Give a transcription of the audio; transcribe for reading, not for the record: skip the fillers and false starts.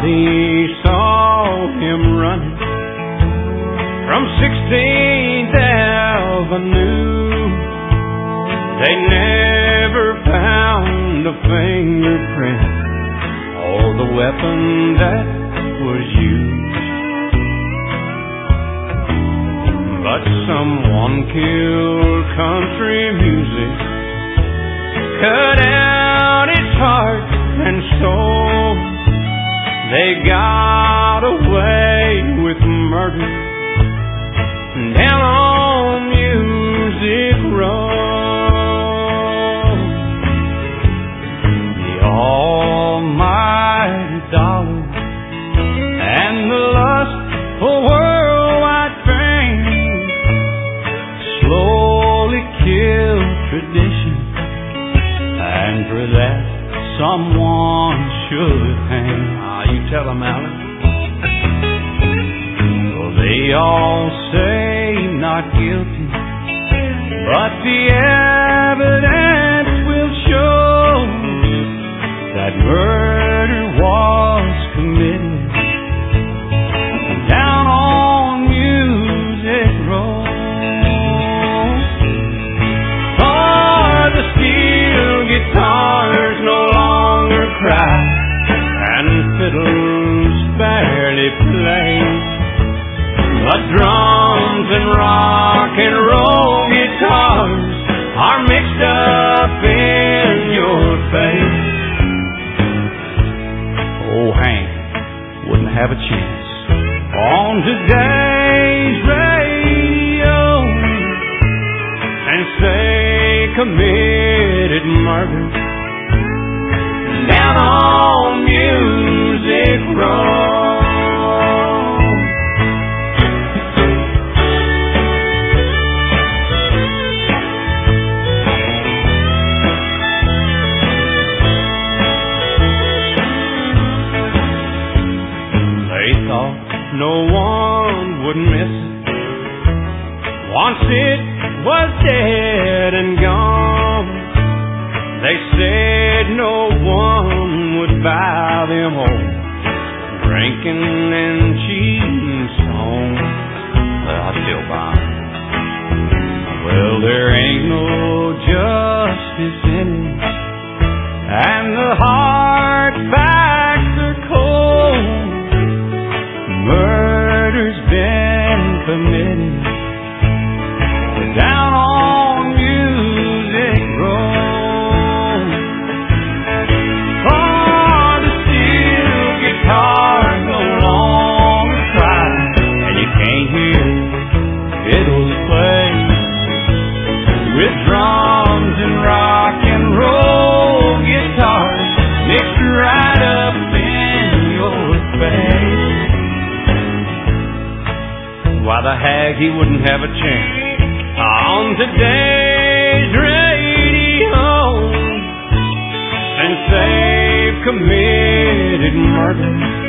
Everybody saw him running from 16th Avenue. They never found a fingerprint or the weapon that was used. But someone killed country music, cut out its heart and soul. They got away with murder down on Music Row. The almighty dollar and the lust for worldwide fame slowly killed tradition, and for that someone should hang. You tell them, Alan. Well, they all say not guilty, but the evidence will show that murder was committed down on Music Row. For the steel guitars no longer cry, fiddles barely play, but drums and rock and roll guitars are mixed up in your face. Oh, Hank wouldn't have a chance on today's radio, and say committed murder down on Music Row. They thought no one would miss it once it was dead and gone. They said no one would buy them home, drinking and cheating songs. Well, I still buy them. Well, there ain't no justice in it, and the hard facts are cold. Murder's been committed down on Music Row. Drums and rock and roll guitars mixed right up in your face. Why, the hag, he wouldn't have a chance on today's radio, since they've committed murder